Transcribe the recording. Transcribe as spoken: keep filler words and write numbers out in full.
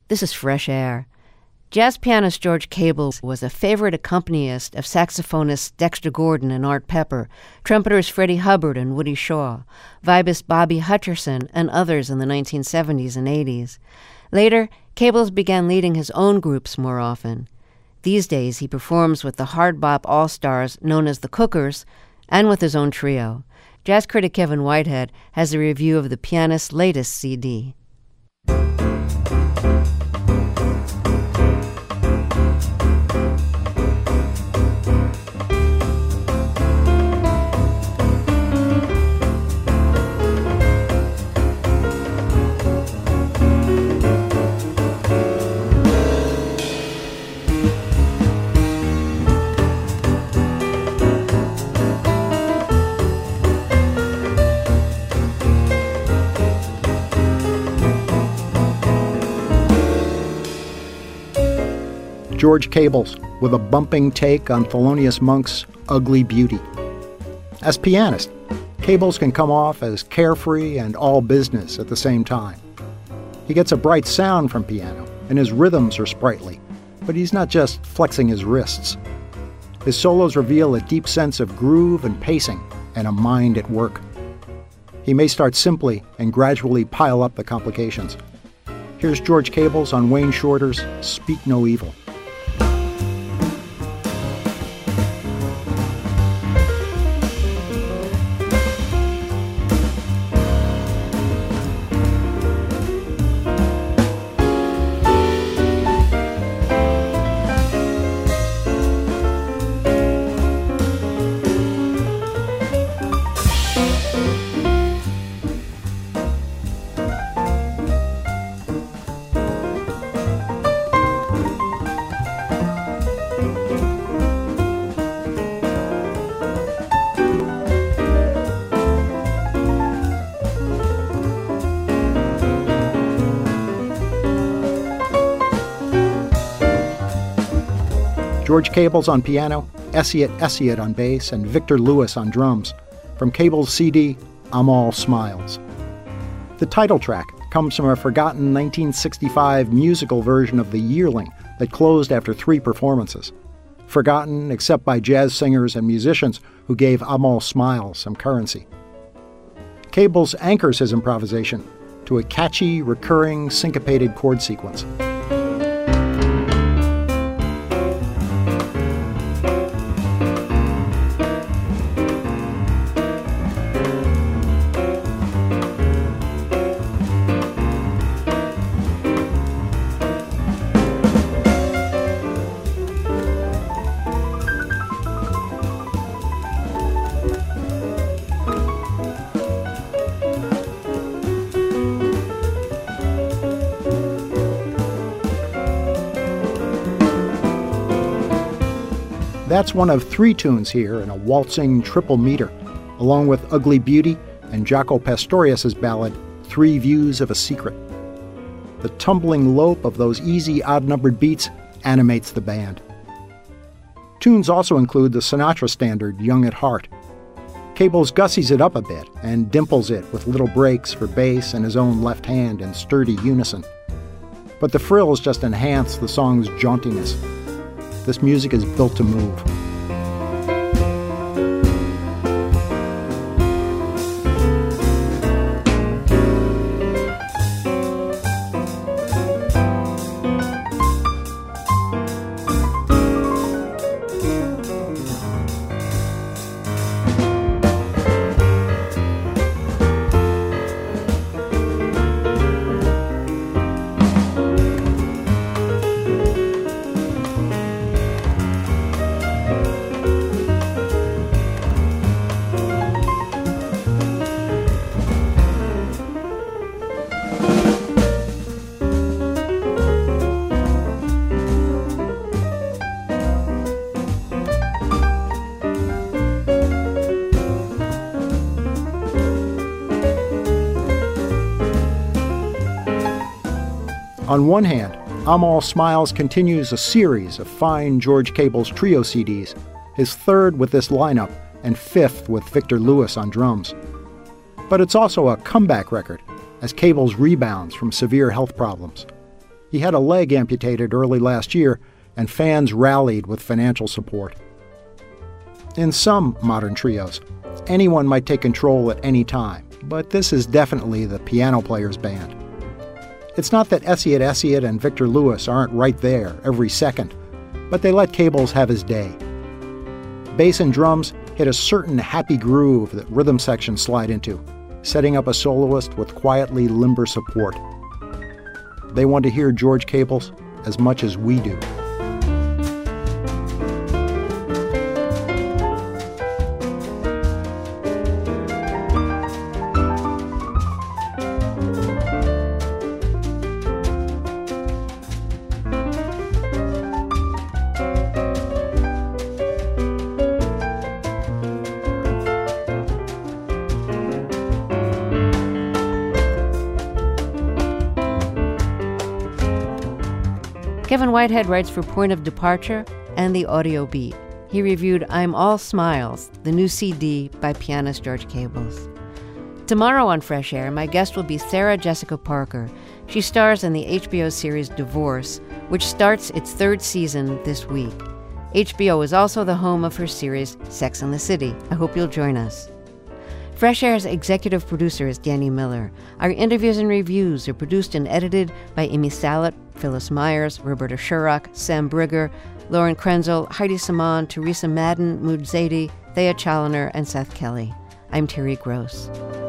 This is Fresh Air. Jazz pianist George Cable was a favorite accompanist of saxophonists Dexter Gordon and Art Pepper, trumpeters Freddie Hubbard and Woody Shaw, vibist Bobby Hutcherson, and others in the nineteen seventies and eighties. Later, Cables began leading his own groups more often. These days, he performs with the hard bop all-stars known as the Cookers and with his own trio. Jazz critic Kevin Whitehead has a review of the pianist's latest C D. George Cables, with a bumping take on Thelonious Monk's Ugly Beauty. As pianist, Cables can come off as carefree and all business at the same time. He gets a bright sound from piano, and his rhythms are sprightly, but he's not just flexing his wrists. His solos reveal a deep sense of groove and pacing, and a mind at work. He may start simply and gradually pile up the complications. Here's George Cables on Wayne Shorter's Speak No Evil. George Cables on piano, Essiet Essiet on bass, and Victor Lewis on drums, from Cables' C D, I'm All Smiles. The title track comes from a forgotten nineteen sixty-five musical version of The Yearling that closed after three performances. Forgotten except by jazz singers and musicians who gave I'm All Smiles some currency. Cables anchors his improvisation to a catchy, recurring, syncopated chord sequence. That's one of three tunes here in a waltzing triple meter, along with Ugly Beauty and Jaco Pastorius's ballad, Three Views of a Secret. The tumbling lope of those easy odd-numbered beats animates the band. Tunes also include the Sinatra standard, Young at Heart. Cables gussies it up a bit and dimples it with little breaks for bass and his own left hand in sturdy unison. But the frills just enhance the song's jauntiness. This music is built to move. On one hand, I'm All Smiles continues a series of fine George Cables trio C Ds, his third with this lineup and fifth with Victor Lewis on drums. But it's also a comeback record, as Cables rebounds from severe health problems. He had a leg amputated early last year, and fans rallied with financial support. In some modern trios, anyone might take control at any time, but this is definitely the piano player's band. It's not that Essiet Essiet and Victor Lewis aren't right there every second, but they let Cables have his day. Bass and drums hit a certain happy groove that rhythm sections slide into, setting up a soloist with quietly limber support. They want to hear George Cables as much as we do. Kevin Whitehead writes for Point of Departure and The Audio Beat. He reviewed I'm All Smiles, the new C D by pianist George Cables. Tomorrow on Fresh Air, my guest will be Sarah Jessica Parker. She stars in the H B O series Divorce, which starts its third season this week. H B O is also the home of her series Sex and the City. I hope you'll join us. Fresh Air's executive producer is Danny Miller. Our interviews and reviews are produced and edited by Amy Salet, Phyllis Myers, Roberta Sherrock, Sam Brigger, Lauren Krenzel, Heidi Saman, Teresa Madden, Mood Zadie, Thea Chaloner, and Seth Kelly. I'm Terry Gross.